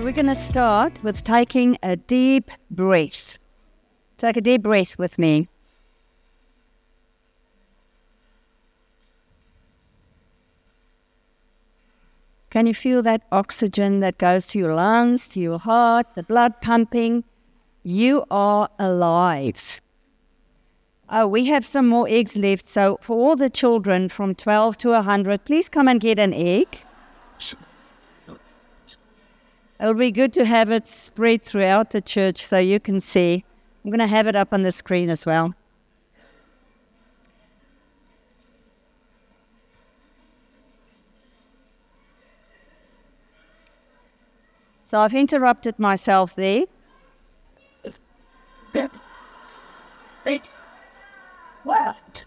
We're going to start with taking a deep breath. Take a deep breath with me. Can you feel that oxygen that goes to your lungs, to your heart, the blood pumping? You are alive. Oh, we have some more eggs left. So for all the children from 12 to 100, please come and get an egg. It'll be good to have it spread throughout the church so you can see. I'm going to have it up on the screen as well. So I've interrupted myself there. What?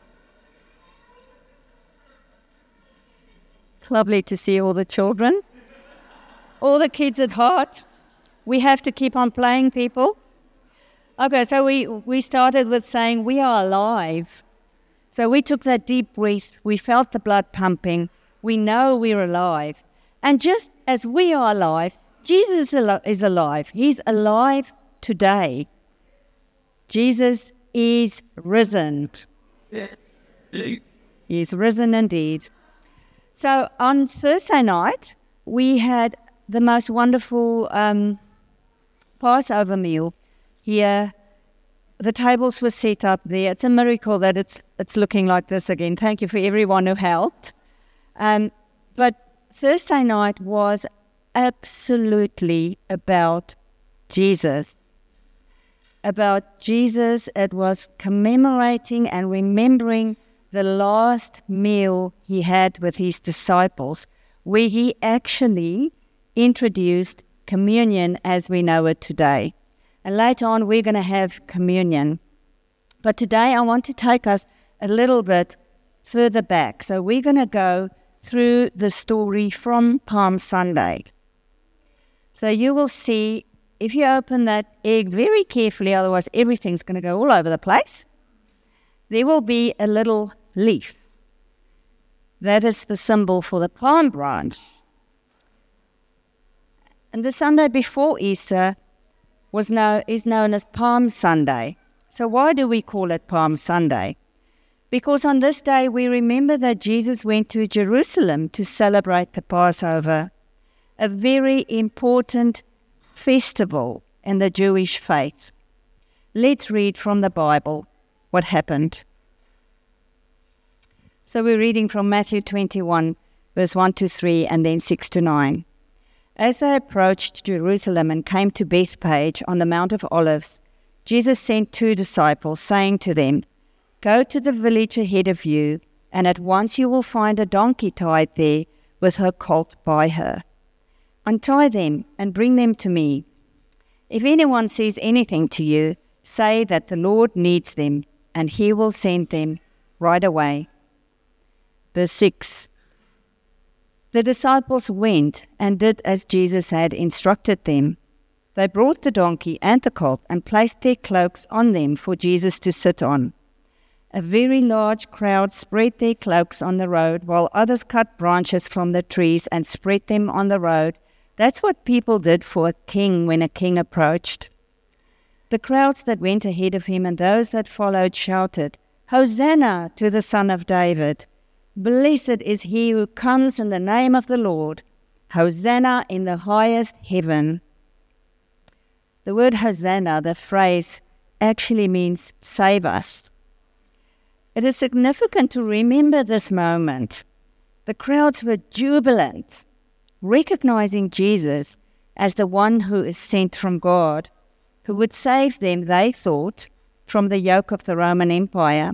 It's lovely to see all the children. All the kids at heart. We have to keep on playing, people. Okay, so we started with saying we are alive. So we took that deep breath. We felt the blood pumping. We know we're alive. And just as we are alive, Jesus is alive. He's alive today. Jesus is risen. He's risen indeed. So on Thursday night, we had the most wonderful Passover meal here. The tables were set up there. It's a miracle that it's looking like this again. Thank you for everyone who helped. But Thursday night was absolutely about Jesus. About Jesus. It was commemorating and remembering the last meal he had with his disciples, where he actually introduced communion as we know it today. And later on, we're going to have communion. But today, I want to take us a little bit further back. So we're going to go through the story from Palm Sunday. So you will see, if you open that egg very carefully, otherwise everything's going to go all over the place, there will be a little leaf. That is the symbol for the palm branch. And the Sunday before Easter is known as Palm Sunday. So why do we call it Palm Sunday? Because on this day we remember that Jesus went to Jerusalem to celebrate the Passover, a very important festival in the Jewish faith. Let's read from the Bible what happened. So we're reading from Matthew 21, verse 1 to 3, and then 6 to 9. As they approached Jerusalem and came to Bethphage on the Mount of Olives, Jesus sent 2 disciples, saying to them, "Go to the village ahead of you, and at once you will find a donkey tied there with her colt by her. Untie them and bring them to me. If anyone says anything to you, say that the Lord needs them, and he will send them right away." Verse 6. The disciples went and did as Jesus had instructed them. They brought the donkey and the colt and placed their cloaks on them for Jesus to sit on. A very large crowd spread their cloaks on the road, while others cut branches from the trees and spread them on the road. That's what people did for a king when a king approached. The crowds that went ahead of him and those that followed shouted, "Hosanna to the Son of David! Blessed is he who comes in the name of the Lord. Hosanna in the highest heaven." The word Hosanna, the phrase, actually means save us. It is significant to remember this moment. The crowds were jubilant, recognizing Jesus as the one who is sent from God, who would save them, they thought, from the yoke of the Roman Empire.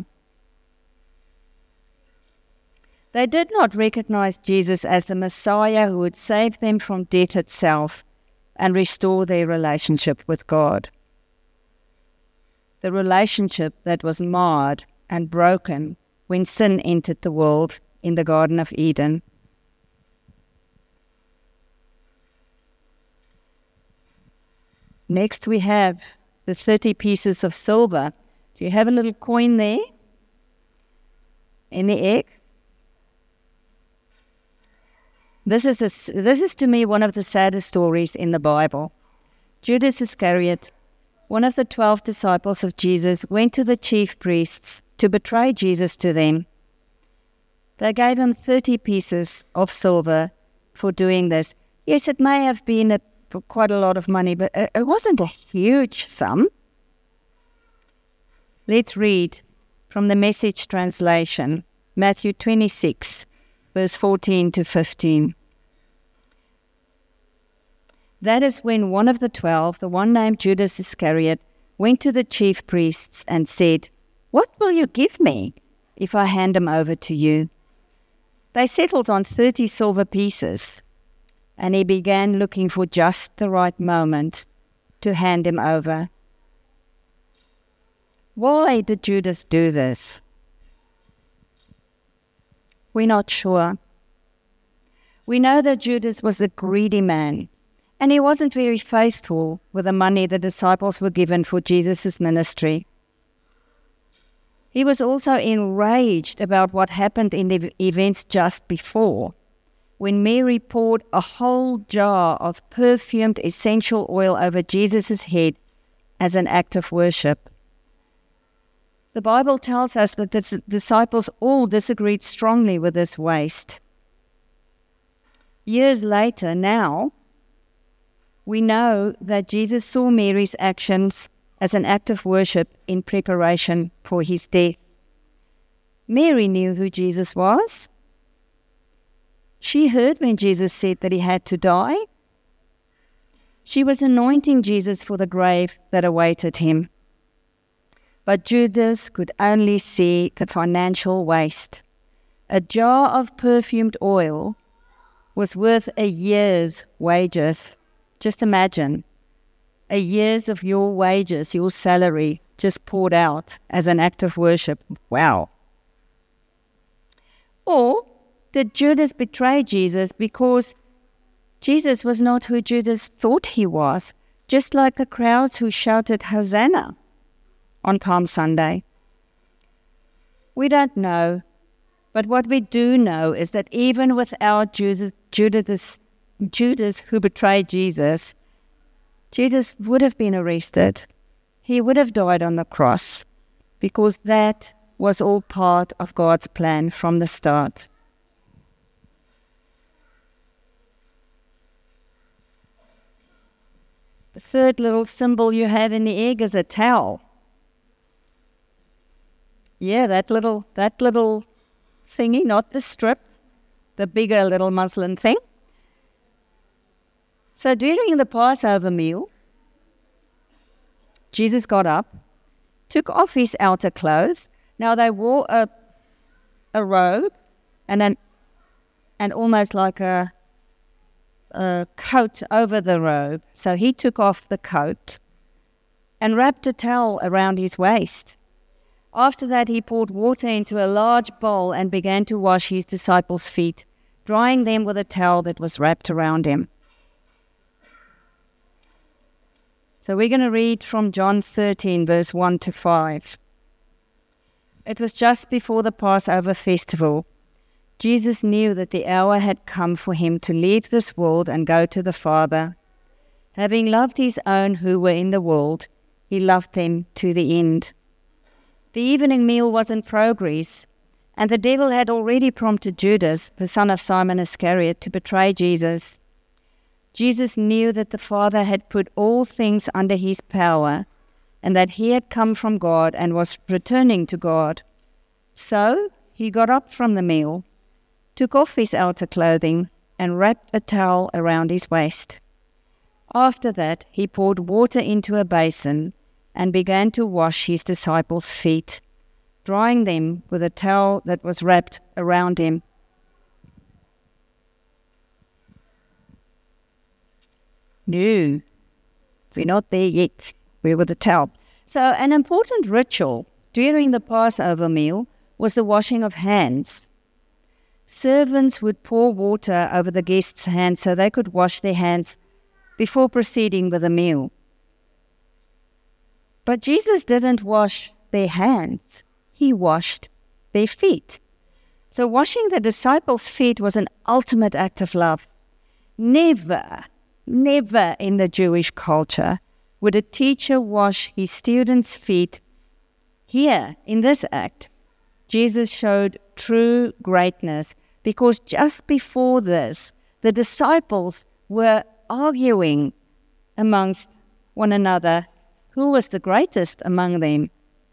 They did not recognize Jesus as the Messiah who would save them from death itself and restore their relationship with God. The relationship that was marred and broken when sin entered the world in the Garden of Eden. Next we have the 30 pieces of silver. Do you have a little coin there in the egg? This is to me one of the saddest stories in the Bible. Judas Iscariot, one of the 12 disciples of Jesus, went to the chief priests to betray Jesus to them. They gave him 30 pieces of silver for doing this. Yes, it may have been quite a lot of money, but it wasn't a huge sum. Let's read from the Message translation, Matthew 26, verse 14 to 15. That is when one of the 12, the one named Judas Iscariot, went to the chief priests and said, "What will you give me if I hand him over to you?" They settled on 30 silver pieces, and he began looking for just the right moment to hand him over. Why did Judas do this? We're not sure. We know that Judas was a greedy man, and he wasn't very faithful with the money the disciples were given for Jesus' ministry. He was also enraged about what happened in the events just before, when Mary poured a whole jar of perfumed essential oil over Jesus' head as an act of worship. The Bible tells us that the disciples all disagreed strongly with this waste. Years later, now, we know that Jesus saw Mary's actions as an act of worship in preparation for his death. Mary knew who Jesus was. She heard when Jesus said that he had to die. She was anointing Jesus for the grave that awaited him. But Judas could only see the financial waste. A jar of perfumed oil was worth a year's wages. Just imagine, a year's of your wages, your salary, just poured out as an act of worship. Wow. Or did Judas betray Jesus because Jesus was not who Judas thought he was, just like the crowds who shouted Hosanna on Palm Sunday? We don't know, but what we do know is that even without Judas who betrayed Jesus, Jesus would have been arrested. He would have died on the cross, because that was all part of God's plan from the start. The third little symbol you have in the egg is a towel. Yeah, that little thingy, not the strip, the bigger little muslin thing. So during the Passover meal, Jesus got up, took off his outer clothes. Now they wore a robe and almost like a coat over the robe. So he took off the coat and wrapped a towel around his waist. After that, he poured water into a large bowl and began to wash his disciples' feet, drying them with a towel that was wrapped around him. So we're going to read from John 13, verse 1 to 5. It was just before the Passover festival. Jesus knew that the hour had come for him to leave this world and go to the Father. Having loved his own who were in the world, he loved them to the end. The evening meal was in progress, and the devil had already prompted Judas, the son of Simon Iscariot, to betray Jesus. Jesus knew that the Father had put all things under his power, and that he had come from God and was returning to God. So he got up from the meal, took off his outer clothing, and wrapped a towel around his waist. After that, he poured water into a basin and began to wash his disciples' feet, drying them with a towel that was wrapped around him. No, we're not there yet. We're with the towel. So an important ritual during the Passover meal was the washing of hands. Servants would pour water over the guests' hands so they could wash their hands before proceeding with the meal. But Jesus didn't wash their hands. He washed their feet. So washing the disciples' feet was an ultimate act of love. Never in the Jewish culture would a teacher wash his students' feet. Here, in this act, Jesus showed true greatness, because just before this, the disciples were arguing amongst one another who was the greatest among them.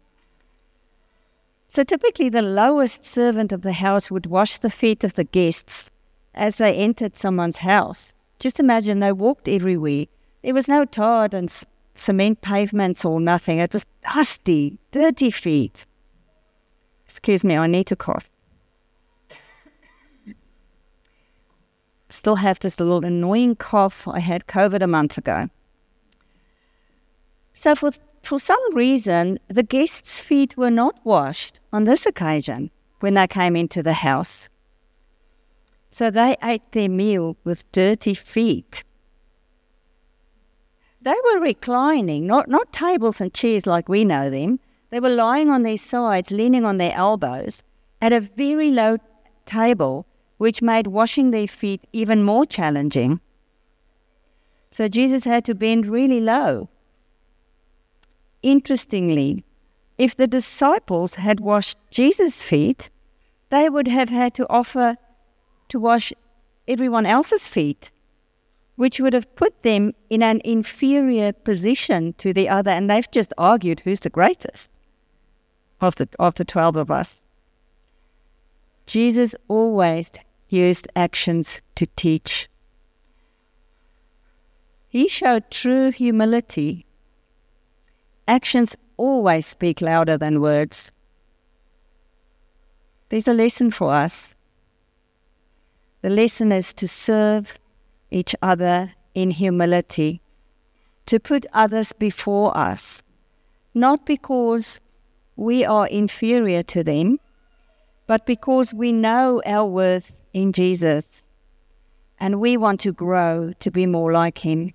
So typically the lowest servant of the house would wash the feet of the guests as they entered someone's house. Just imagine, they walked everywhere. There was no tar and cement pavements or nothing. It was dusty, dirty feet. Excuse me, I need to cough. Still have this little annoying cough. I had COVID a month ago. So for some reason, the guests' feet were not washed on this occasion when they came into the house. So they ate their meal with dirty feet. They were reclining, not tables and chairs like we know them. They were lying on their sides, leaning on their elbows, at a very low table, which made washing their feet even more challenging. So Jesus had to bend really low. Interestingly, if the disciples had washed Jesus' feet, they would have had to offer to wash everyone else's feet, which would have put them in an inferior position to the other, and they've just argued who's the greatest of the 12 of us. Jesus always used actions to teach. He showed true humility. Actions always speak louder than words. There's a lesson for us. The lesson is to serve each other in humility, to put others before us, not because we are inferior to them, but because we know our worth in Jesus, and we want to grow to be more like Him.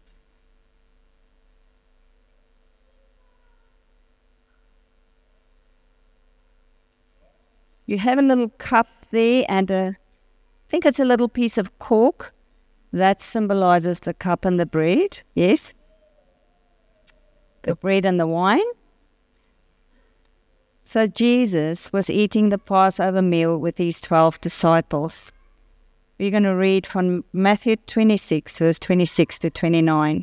You have a little cup there, and I think it's a little piece of cork that symbolizes the cup and the bread. Yes? The bread and the wine. So Jesus was eating the Passover meal with his 12 disciples. We're going to read from Matthew 26, verse 26 to 29.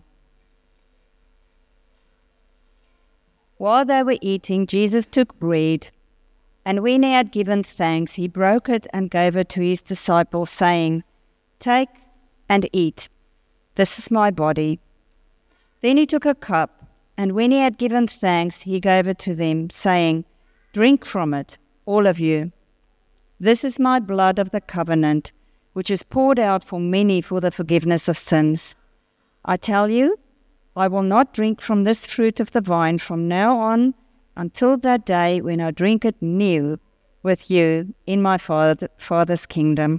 While they were eating, Jesus took bread, and when he had given thanks, he broke it and gave it to his disciples, saying, "Take and eat. This is my body." Then he took a cup, and when he had given thanks, he gave it to them, saying, "Drink from it, all of you. This is my blood of the covenant, which is poured out for many for the forgiveness of sins. I tell you, I will not drink from this fruit of the vine from now on until that day when I drink it new with you in my Father's kingdom."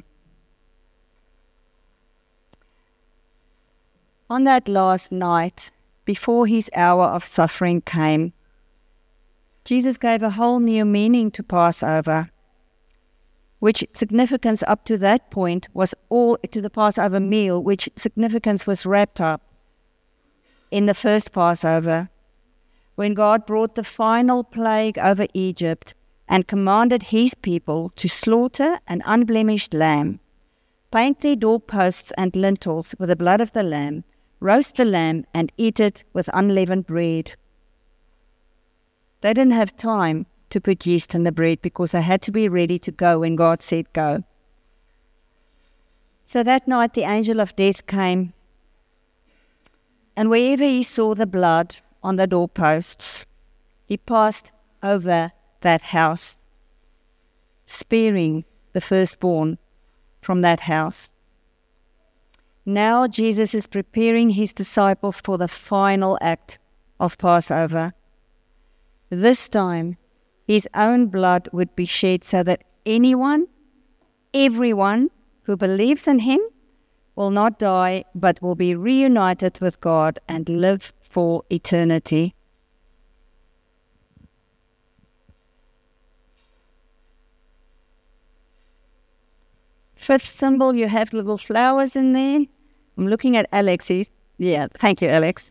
On that last night, before his hour of suffering came, Jesus gave a whole new meaning to Passover, which significance up to that point was all to the Passover meal, which significance was wrapped up in the first Passover, when God brought the final plague over Egypt and commanded his people to slaughter an unblemished lamb, paint their doorposts and lintels with the blood of the lamb, roast the lamb, and eat it with unleavened bread. They didn't have time to put yeast in the bread because they had to be ready to go when God said go. So that night the angel of death came, and wherever he saw the blood on the doorposts, he passed over that house, sparing the firstborn from that house. Now Jesus is preparing his disciples for the final act of Passover. This time, his own blood would be shed so that everyone who believes in him will not die, but will be reunited with God and live for eternity. Fifth symbol, you have little flowers in there. I'm looking at Alex. Thank you, Alex.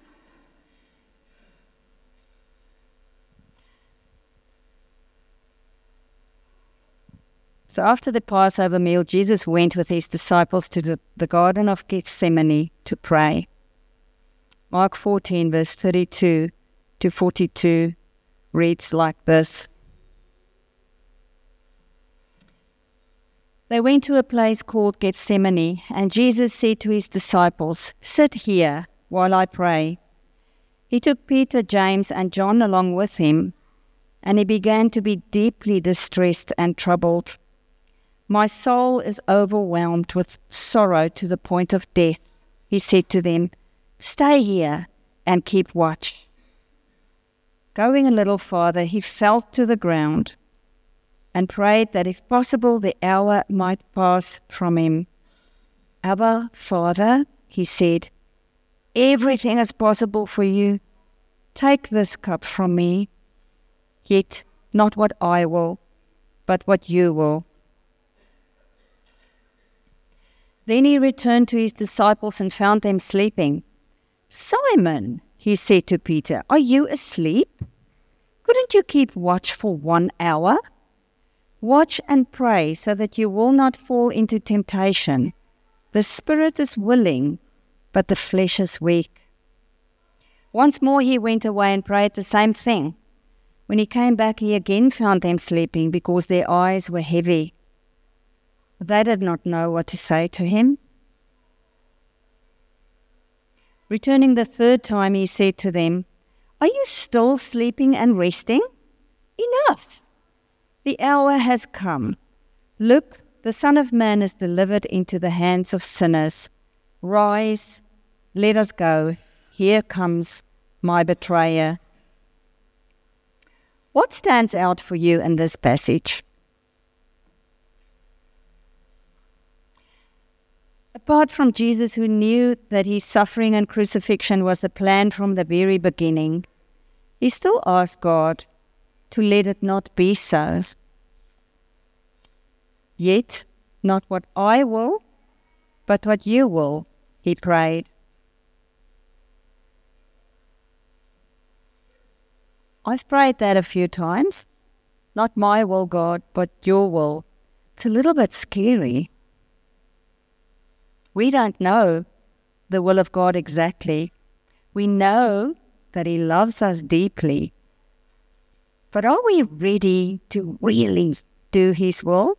So after the Passover meal, Jesus went with his disciples to the Garden of Gethsemane to pray. Mark 14, verse 32 to 42 reads like this. They went to a place called Gethsemane, and Jesus said to his disciples, "Sit here while I pray." He took Peter, James, and John along with him, and he began to be deeply distressed and troubled. "My soul is overwhelmed with sorrow to the point of death," he said to them. "Stay here and keep watch." Going a little farther, he fell to the ground and prayed that if possible the hour might pass from him. "Abba, Father," he said, "everything is possible for you. Take this cup from me, yet not what I will, but what you will." Then he returned to his disciples and found them sleeping. "Simon," he said to Peter, "are you asleep? Couldn't you keep watch for 1 hour? Watch and pray so that you will not fall into temptation. The spirit is willing, but the flesh is weak." Once more he went away and prayed the same thing. When he came back, he again found them sleeping because their eyes were heavy. They did not know what to say to him. Returning the third time, he said to them, "Are you still sleeping and resting? Enough! The hour has come. Look, the Son of Man is delivered into the hands of sinners. Rise, let us go. Here comes my betrayer." What stands out for you in this passage? Apart from Jesus, who knew that his suffering and crucifixion was the plan from the very beginning, he still asked God to let it not be so. "Yet, not what I will, but what you will," he prayed. I've prayed that a few times. Not my will, God, but your will. It's a little bit scary. We don't know the will of God exactly. We know that he loves us deeply. But are we ready to really do his will?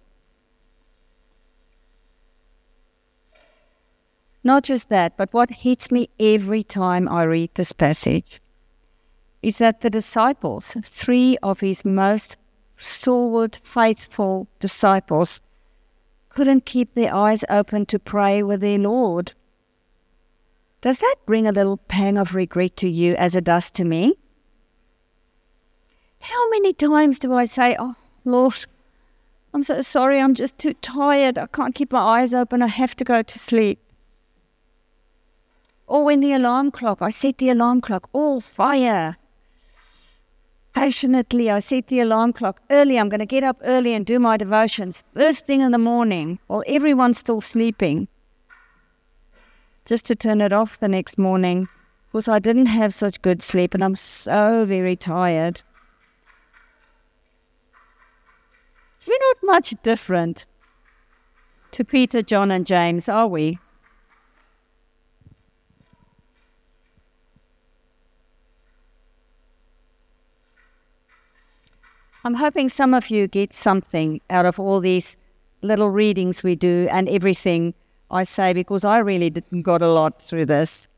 Not just that, but what hits me every time I read this passage is that the disciples, 3 of his most stalwart, faithful disciples, couldn't keep their eyes open to pray with their Lord. Does that bring a little pang of regret to you as it does to me? How many times do I say, "Oh, Lord, I'm so sorry, I'm just too tired, I can't keep my eyes open, I have to go to sleep." Or when I set the alarm clock, all fire. Passionately, I set the alarm clock early. I'm going to get up early and do my devotions first thing in the morning while everyone's still sleeping, just to turn it off the next morning because I didn't have such good sleep and I'm so very tired. We're not much different to Peter, John, and James, are we? I'm hoping some of you get something out of all these little readings we do and everything I say, because I really got a lot through this.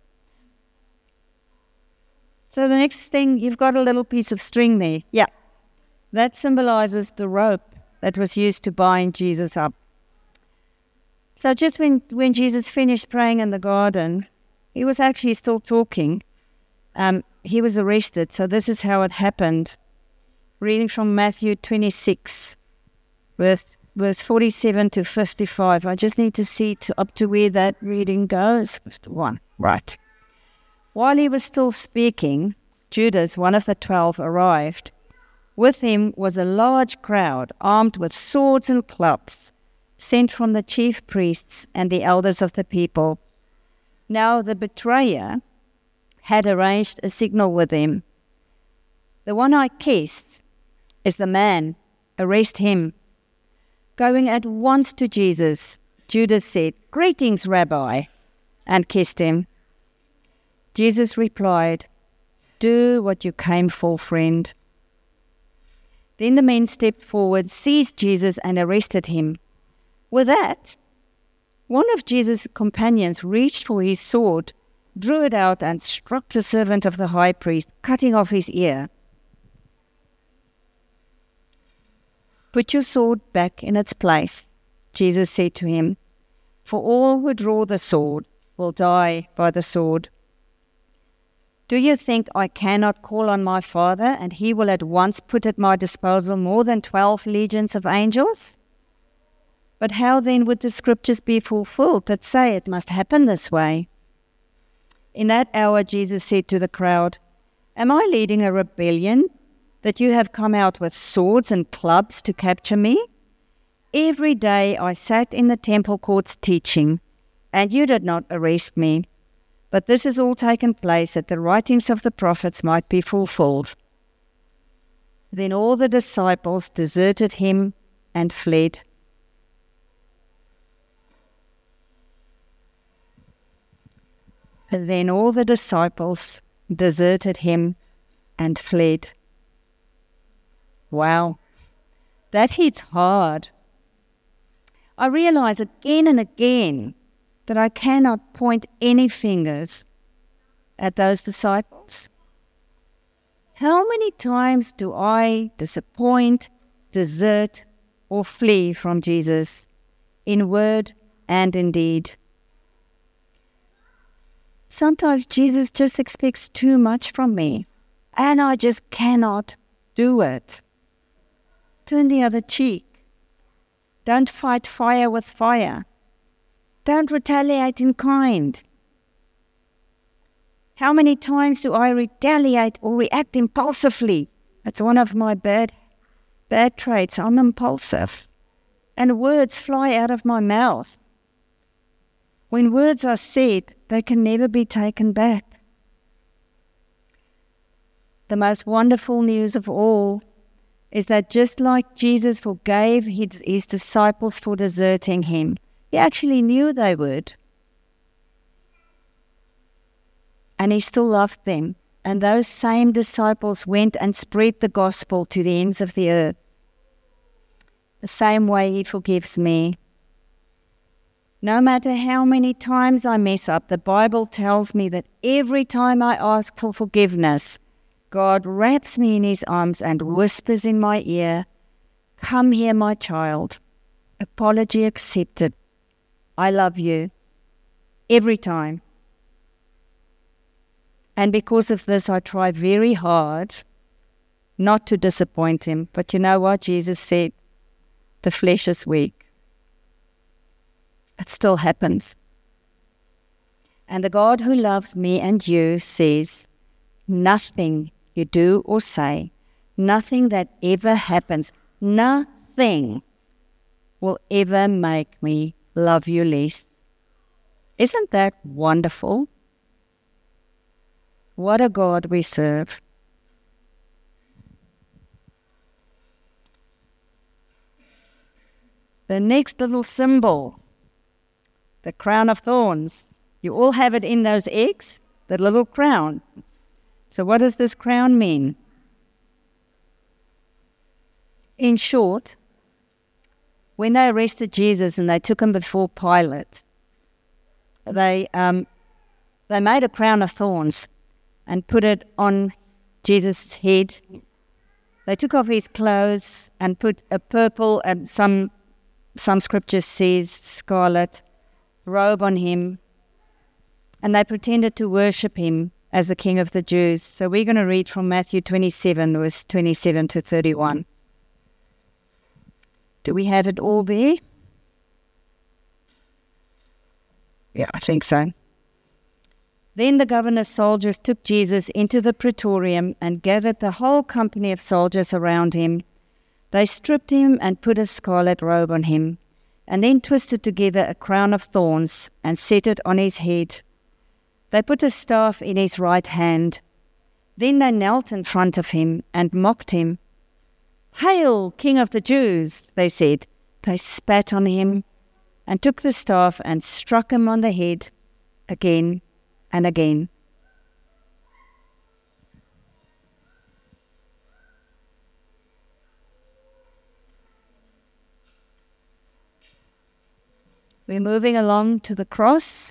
So the next thing, you've got a little piece of string there. Yeah, that symbolizes the rope that was used to bind Jesus up. So just when Jesus finished praying in the garden, he was actually still talking. He was arrested, so this is how it happened. Reading from Matthew 26, verse 47 to 55. I just need to see up to where that reading goes. 51, right. While he was still speaking, Judas, one of the 12, arrived. With him was a large crowd, armed with swords and clubs. sent from the chief priests and the elders of the people. Now the betrayer had arranged a signal with him. The one I kissed is the man. Arrest him. Going at once to Jesus, Judas said, "Greetings, Rabbi," and kissed him. Jesus replied, "Do what you came for, friend." Then the men stepped forward, seized Jesus, and arrested him. With that, one of Jesus' companions reached for his sword, drew it out, and struck the servant of the high priest, cutting off his ear. "Put your sword back in its place," Jesus said to him, "for all who draw the sword will die by the sword. Do you think I cannot call on my Father, and he will at once put at my disposal more than 12 legions of angels? But how then would the scriptures be fulfilled that say it must happen this way?" In that hour Jesus said to the crowd, "Am I leading a rebellion that you have come out with swords and clubs to capture me? Every day I sat in the temple courts teaching, and you did not arrest me. But this has all taken place that the writings of the prophets might be fulfilled." Then all the disciples deserted him and fled. Then all the disciples deserted him and fled. Wow, that hits hard. I realize again and again that I cannot point any fingers at those disciples. How many times do I disappoint, desert, or flee from Jesus, in word and in deed? Sometimes Jesus just expects too much from me, and I just cannot do it. Turn the other cheek. Don't fight fire with fire. Don't retaliate in kind. How many times do I retaliate or react impulsively? It's one of my bad traits. I'm impulsive. And words fly out of my mouth. When words are said, they can never be taken back. The most wonderful news of all is that just like Jesus forgave his disciples for deserting him, he actually knew they would. And he still loved them. And those same disciples went and spread the gospel to the ends of the earth. The same way he forgives me. No matter how many times I mess up, the Bible tells me that every time I ask for forgiveness, God wraps me in his arms and whispers in my ear, "Come here, my child. Apology accepted. I love you." Every time. And because of this, I try very hard not to disappoint him. But you know what? Jesus said, the flesh is weak. It still happens. And the God who loves me and you says, nothing you do or say, nothing that ever happens, nothing will ever make me love you less. Isn't that wonderful? What a God we serve. The next little symbol, the crown of thorns. You all have it in those eggs, the little crown. So what does this crown mean? In short, when they arrested Jesus and they took him before Pilate, they made a crown of thorns and put it on Jesus' head. They took off his clothes and put a purple and some scripture says scarlet robe on him, and they pretended to worship him as the King of the Jews. So we're going to read from Matthew 27, verse 27 to 31. Do we have it all there? Yeah, I think so. Then the governor's soldiers took Jesus into the praetorium and gathered the whole company of soldiers around him. They stripped him and put a scarlet robe on him. and then twisted together a crown of thorns and set it on his head. They put a staff in his right hand. Then they knelt in front of him and mocked him. "Hail, King of the Jews," they said. They spat on him and took the staff and struck him on the head again and again. We're moving along to the cross.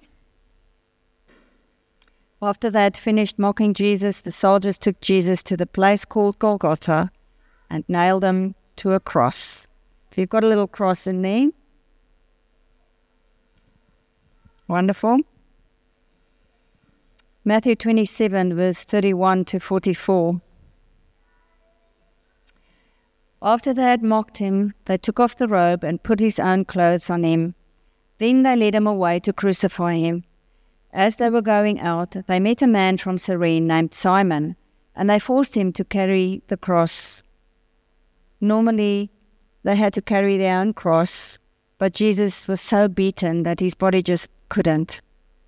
After they had finished mocking Jesus, the soldiers took Jesus to the place called Golgotha and nailed him to a cross. So you've got a little cross in there. Wonderful. Matthew 27, verse 31 to 44. After they had mocked him, they took off the robe and put his own clothes on him. Then they led him away to crucify him. As they were going out, they met a man from Cyrene named Simon, and they forced him to carry the cross. Normally, they had to carry their own cross, but Jesus was so beaten that his body just couldn't.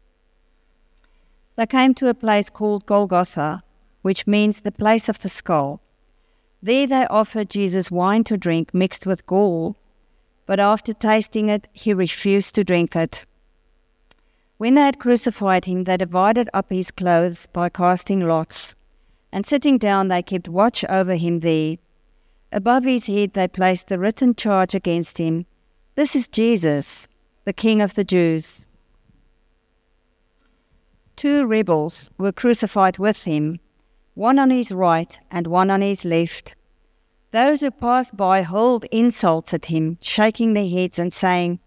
They came to a place called Golgotha, which means the place of the skull. There they offered Jesus wine to drink mixed with gall, but after tasting it, he refused to drink it. When they had crucified him, they divided up his clothes by casting lots, and sitting down they kept watch over him there. Above his head they placed the written charge against him, "This is Jesus, the King of the Jews." 2 rebels were crucified with him, one on his right and one on his left. Those who passed by hurled insults at him, shaking their heads and saying,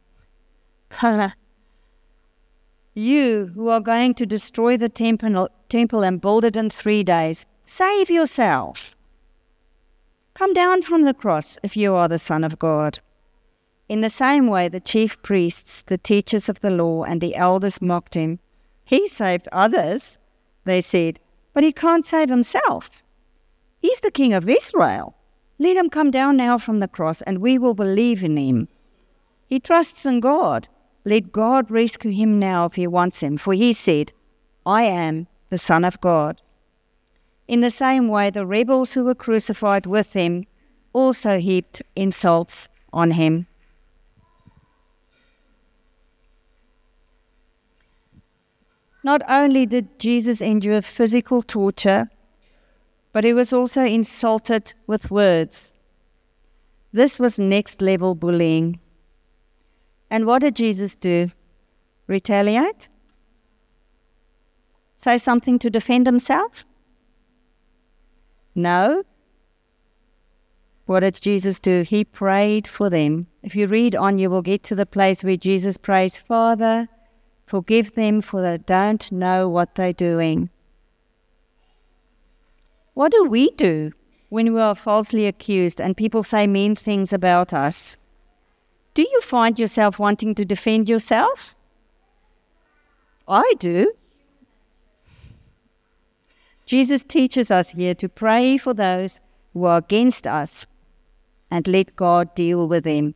"You who are going to destroy the temple and build it in 3 days, save yourself. Come down from the cross if you are the Son of God." In the same way, the chief priests, the teachers of the law, and the elders mocked him. "He saved others," they said, "but he can't save himself. He's the King of Israel. Let him come down now from the cross, and we will believe in him. He trusts in God. Let God rescue him now if he wants him, for he said, 'I am the Son of God.'" In the same way, the rebels who were crucified with him also heaped insults on him. Not only did Jesus endure physical torture, but he was also insulted with words. This was next-level bullying. And what did Jesus do? Retaliate? Say something to defend himself? No. What did Jesus do? He prayed for them. If you read on, you will get to the place where Jesus prays, "Father, forgive them, for they don't know what they're doing." What do we do when we are falsely accused and people say mean things about us? Do you find yourself wanting to defend yourself? I do. Jesus teaches us here to pray for those who are against us and let God deal with them.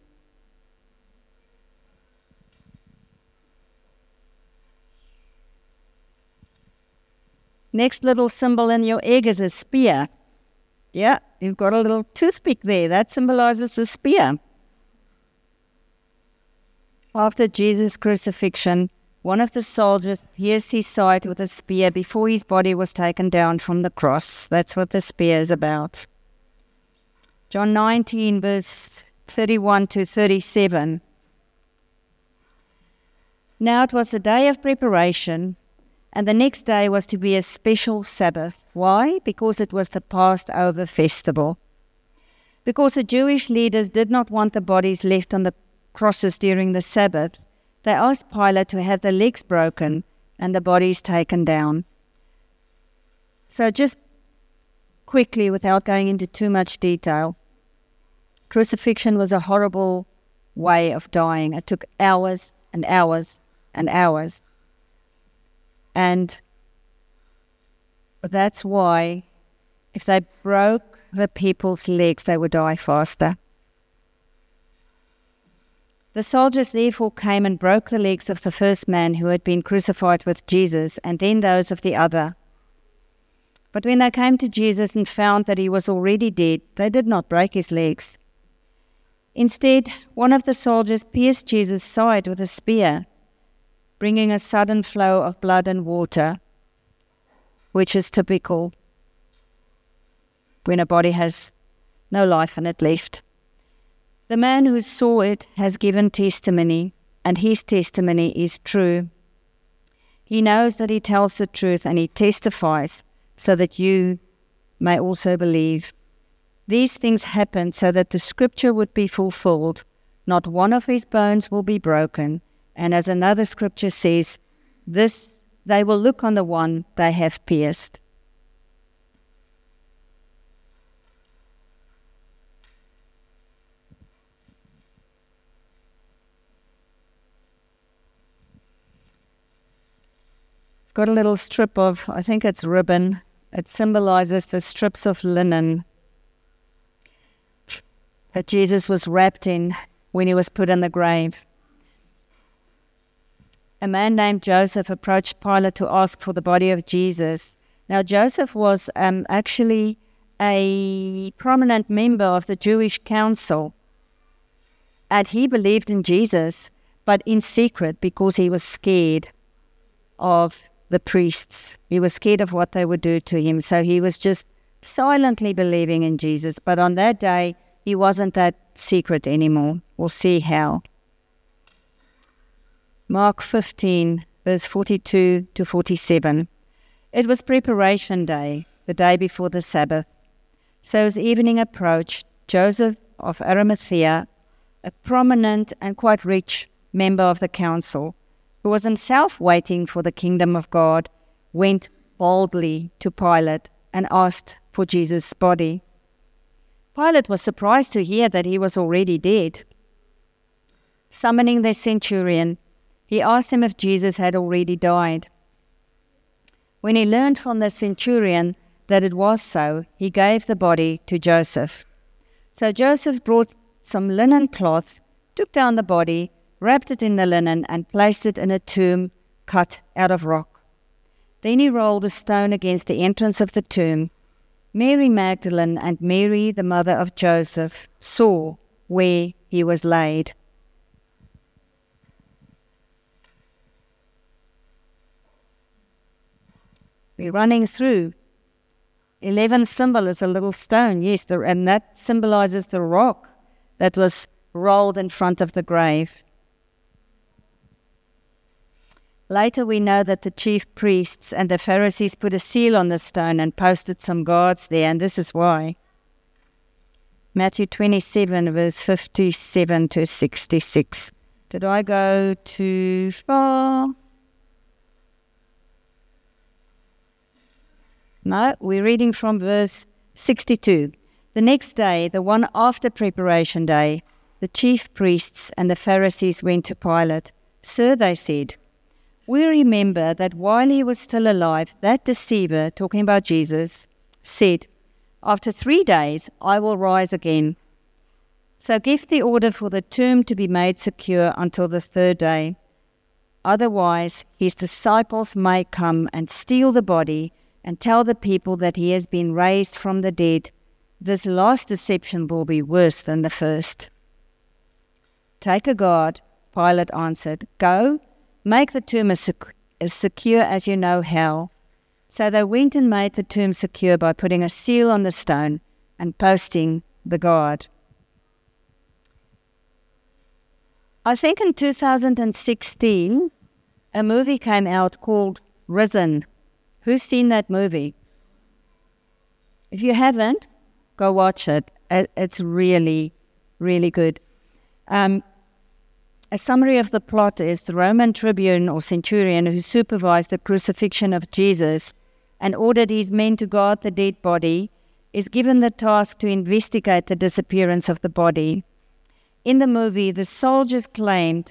Next little symbol in your egg is a spear. Yeah, you've got a little toothpick there. That symbolizes a spear. After Jesus' crucifixion, one of the soldiers pierced his side with a spear before his body was taken down from the cross. That's what the spear is about. John 19, verse 31 to 37. Now it was the day of preparation, and the next day was to be a special Sabbath. Why? Because it was the Passover festival. Because the Jewish leaders did not want the bodies left on the crosses during the Sabbath, they asked Pilate to have the legs broken and the bodies taken down. So just quickly, without going into too much detail, crucifixion was a horrible way of dying. It took hours and hours and hours. And that's why if they broke the people's legs, they would die faster. The soldiers therefore came and broke the legs of the first man who had been crucified with Jesus, and then those of the other. But when they came to Jesus and found that he was already dead, they did not break his legs. Instead, one of the soldiers pierced Jesus' side with a spear, bringing a sudden flow of blood and water, which is typical when a body has no life in it left. The man who saw it has given testimony, and his testimony is true. He knows that he tells the truth, and he testifies so that you may also believe. These things happened so that the scripture would be fulfilled. Not one of his bones will be broken. And as another scripture says, this they will look on the one they have pierced. Got a little strip of, I think it's ribbon. It symbolizes the strips of linen that Jesus was wrapped in when he was put in the grave. A man named Joseph approached Pilate to ask for the body of Jesus. Now, Joseph was actually a prominent member of the Jewish council, and he believed in Jesus, but in secret because he was scared of the priests. He was scared of what they would do to him, so he was just silently believing in Jesus. But on that day, he wasn't that secret anymore. We'll see how. Mark 15, verse 42 to 47. It was preparation day, the day before the Sabbath. So as evening approached, Joseph of Arimathea, a prominent and quite rich member of the council, who was himself waiting for the kingdom of God, went boldly to Pilate and asked for Jesus' body. Pilate was surprised to hear that he was already dead. Summoning the centurion, he asked him if Jesus had already died. When he learned from the centurion that it was so, he gave the body to Joseph. So Joseph brought some linen cloth, took down the body, wrapped it in the linen, and placed it in a tomb cut out of rock. Then he rolled a stone against the entrance of the tomb. Mary Magdalene and Mary, the mother of Joseph, saw where he was laid. We're running through. 11th symbol is a little stone, yes, and that symbolizes the rock that was rolled in front of the grave. Later we know that the chief priests and the Pharisees put a seal on the stone and posted some guards there, and this is why. Matthew 27, verse 57 to 66. Did I go too far? No, we're reading from verse 62. The next day, the one after preparation day, the chief priests and the Pharisees went to Pilate. Sir, they said, we remember that while he was still alive, that deceiver, talking about Jesus, said, after 3 days I will rise again. So give the order for the tomb to be made secure until the 3rd day. Otherwise his disciples may come and steal the body and tell the people that he has been raised from the dead. This last deception will be worse than the first. Take a guard, Pilate answered. Go, make the tomb as secure as you know how. So they went and made the tomb secure by putting a seal on the stone and posting the guard. I think in 2016, a movie came out called Risen. Who's seen that movie? If you haven't, go watch it. It's really, really good. A summary of the plot is the Roman tribune or centurion who supervised the crucifixion of Jesus and ordered his men to guard the dead body is given the task to investigate the disappearance of the body. In the movie, the soldiers claimed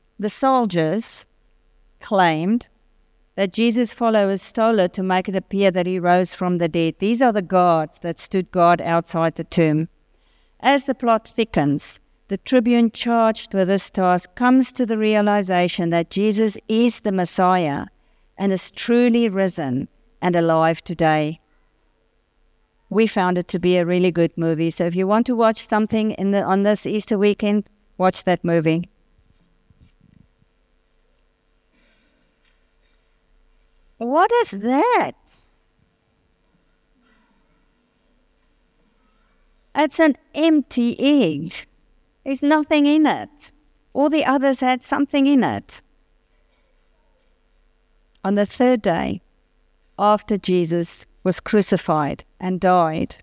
that Jesus' followers stole it to make it appear that he rose from the dead. These are the guards that stood guard outside the tomb. As the plot thickens, the tribune charged with this task comes to the realization that Jesus is the Messiah and is truly risen and alive today. We found it to be a really good movie. So if you want to watch something on this Easter weekend, watch that movie. What is that? It's an empty egg. There's nothing in it. All the others had something in it. On the third day, after Jesus was crucified and died,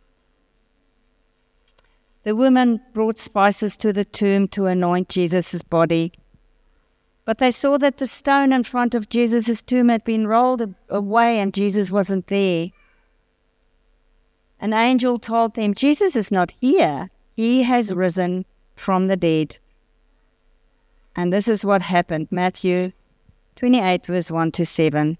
the women brought spices to the tomb to anoint Jesus' body. But they saw that the stone in front of Jesus' tomb had been rolled away and Jesus wasn't there. An angel told them, Jesus is not here. He has risen from the dead. And this is what happened. Matthew 28, verse 1-7.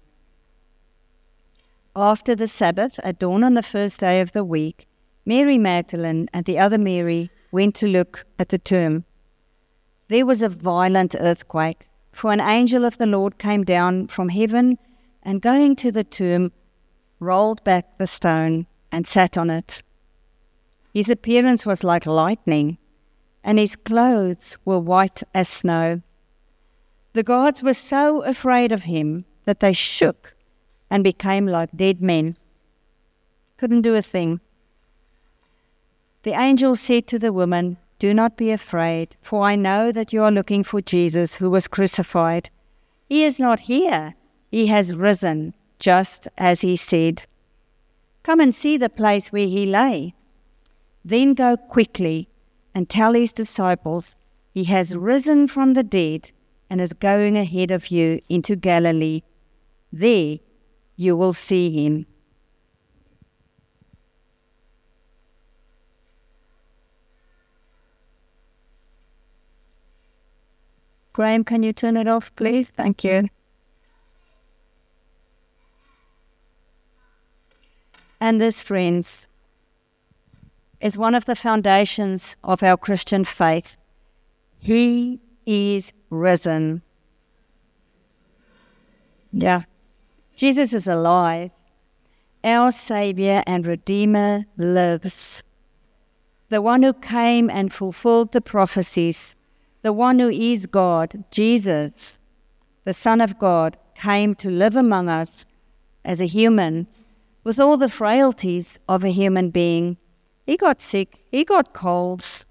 After the Sabbath, at dawn on the first day of the week, Mary Magdalene and the other Mary went to look at the tomb. There was a violent earthquake, for an angel of the Lord came down from heaven and going to the tomb, rolled back the stone and sat on it. His appearance was like lightning, and his clothes were white as snow. The guards were so afraid of him that they shook and became like dead men. Couldn't do a thing. The angel said to the woman, "Do not be afraid, for I know that you are looking for Jesus who was crucified. He is not here. He has risen, just as he said. Come and see the place where he lay. Then go quickly and tell his disciples, he has risen from the dead and is going ahead of you into Galilee. There you will see him." Graham, can you turn it off, please? Thank you. And this, friends, is one of the foundations of our Christian faith. He is risen. Yeah. Jesus is alive. Our Savior and Redeemer lives. The one who came and fulfilled the prophecies, the one who is God, Jesus, the Son of God, came to live among us as a human with all the frailties of a human being. He got sick, he got colds.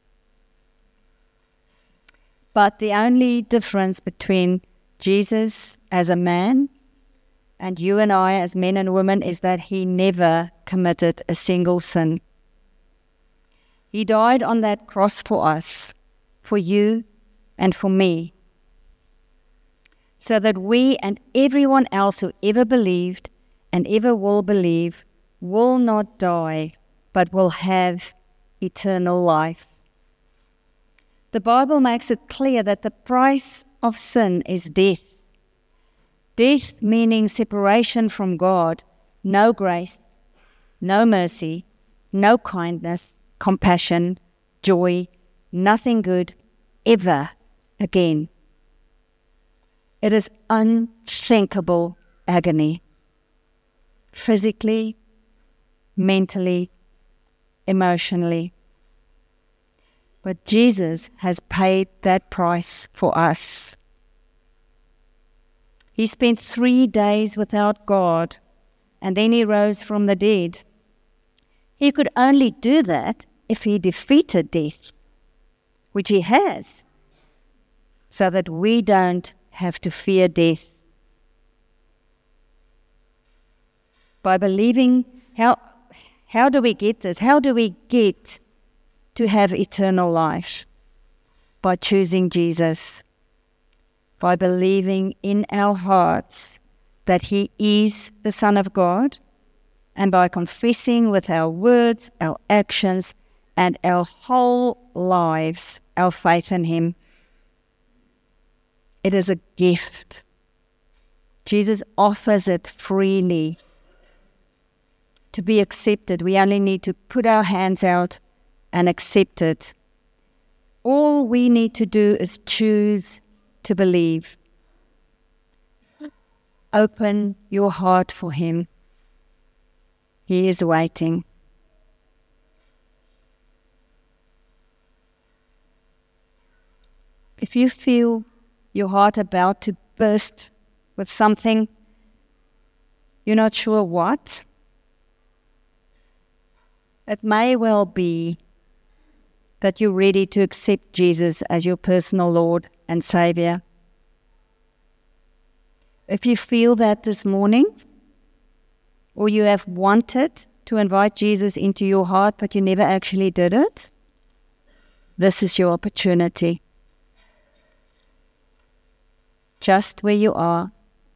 But the only difference between Jesus as a man and you and I as men and women is that he never committed a single sin. He died on that cross for us, for you and for me, so that we and everyone else who ever believed and ever will believe will not die, but will have eternal life. The Bible makes it clear that the price of sin is death. Death meaning separation from God, no grace, no mercy, no kindness, compassion, joy, nothing good ever again. It is unthinkable agony, physically, mentally, emotionally. But Jesus has paid that price for us. He spent 3 days without God, and then he rose from the dead. He could only do that if he defeated death, which he has, so that we don't have to fear death. By believing, how do we get this? How do we get to have eternal life? By choosing Jesus. By believing in our hearts that he is the Son of God, and by confessing with our words, our actions, and our whole lives our faith in him. It is a gift. Jesus offers it freely. To be accepted, we only need to put our hands out and accept it. All we need to do is choose to believe. Open your heart for him. He is waiting. If you feel your heart about to burst with something, you're not sure what, it may well be that you're ready to accept Jesus as your personal Lord and Savior. If you feel that this morning, or you have wanted to invite Jesus into your heart, but you never actually did it, this is your opportunity. Just where you are,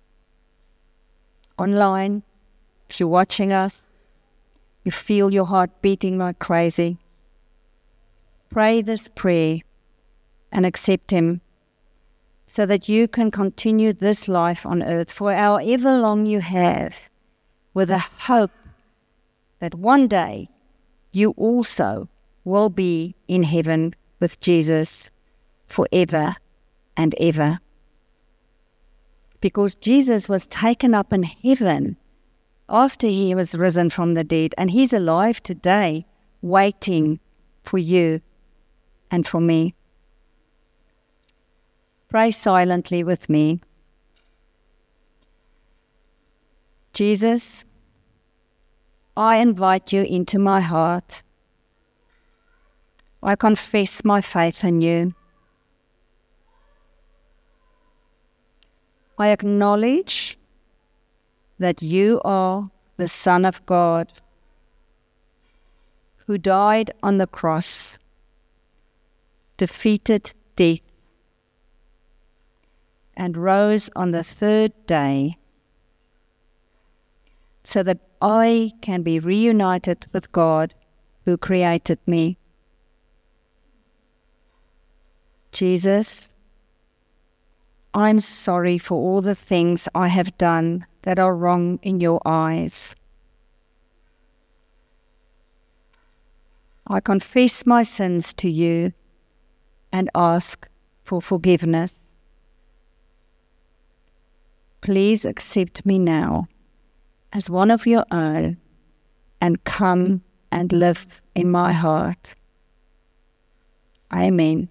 online, if you're watching us, you feel your heart beating like crazy. Pray this prayer and accept him so that you can continue this life on earth for however long you have, with a hope that one day you also will be in heaven with Jesus forever and ever. Because Jesus was taken up in heaven after he was risen from the dead, and he's alive today, waiting for you and for me. Pray silently with me. Jesus, I invite you into my heart. I confess my faith in you. I acknowledge that you are the Son of God who died on the cross, defeated death, and rose on the third day so that I can be reunited with God who created me. Jesus, I'm sorry for all the things I have done that are wrong in your eyes. I confess my sins to you and ask for forgiveness. Please accept me now as one of your own and come and live in my heart. Amen.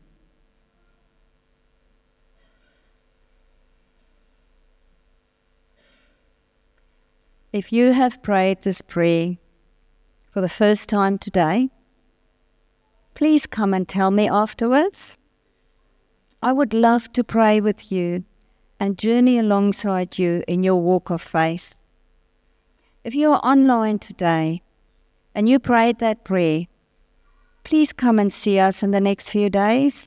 If you have prayed this prayer for the first time today, please come and tell me afterwards. I would love to pray with you and journey alongside you in your walk of faith. If you are online today and you prayed that prayer, please come and see us in the next few days.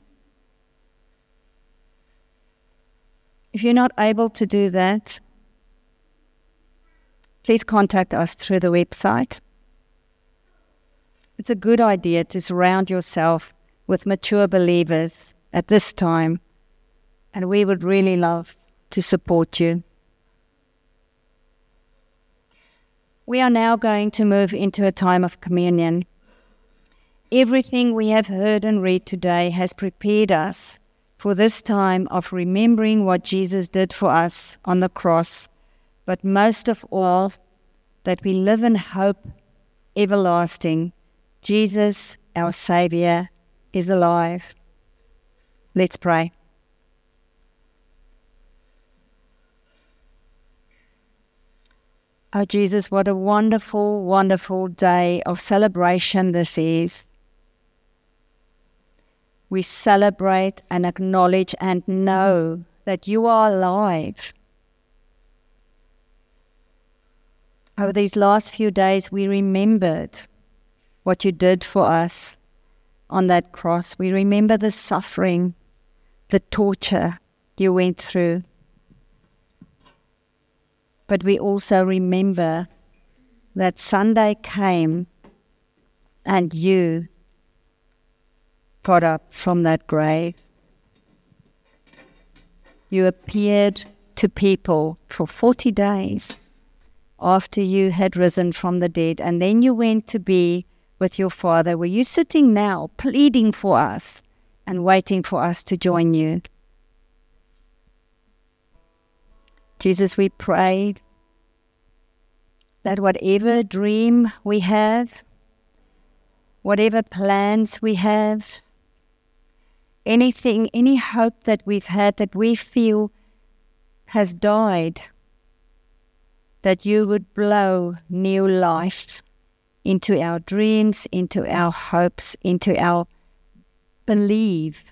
If you're not able to do that, please contact us through the website. It's a good idea to surround yourself with mature believers at this time, and we would really love to support you. We are now going to move into a time of communion. Everything we have heard and read today has prepared us for this time of remembering what Jesus did for us on the cross, but most of all, that we live in hope everlasting. Jesus, our Savior, is alive. Let's pray. Oh Jesus, what a wonderful, wonderful day of celebration this is. We celebrate and acknowledge and know that you are alive. Over these last few days, we remembered what you did for us on that cross. We remember the suffering, the torture you went through. But we also remember that Sunday came and you got up from that grave. You appeared to people for 40 days after you had risen from the dead, and then you went to be with your Father, where you're sitting now pleading for us and waiting for us to join you. Jesus, we pray that whatever dream we have, whatever plans we have, anything, any hope that we've had that we feel has died, that you would blow new life into our dreams, into our hopes, into our belief.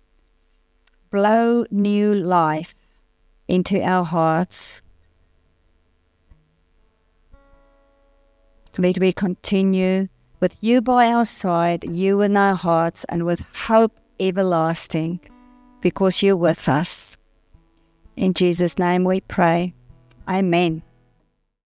Blow new life into our hearts. Let we continue with you by our side, you in our hearts, and with hope everlasting, because you're with us. In Jesus' name we pray. Amen.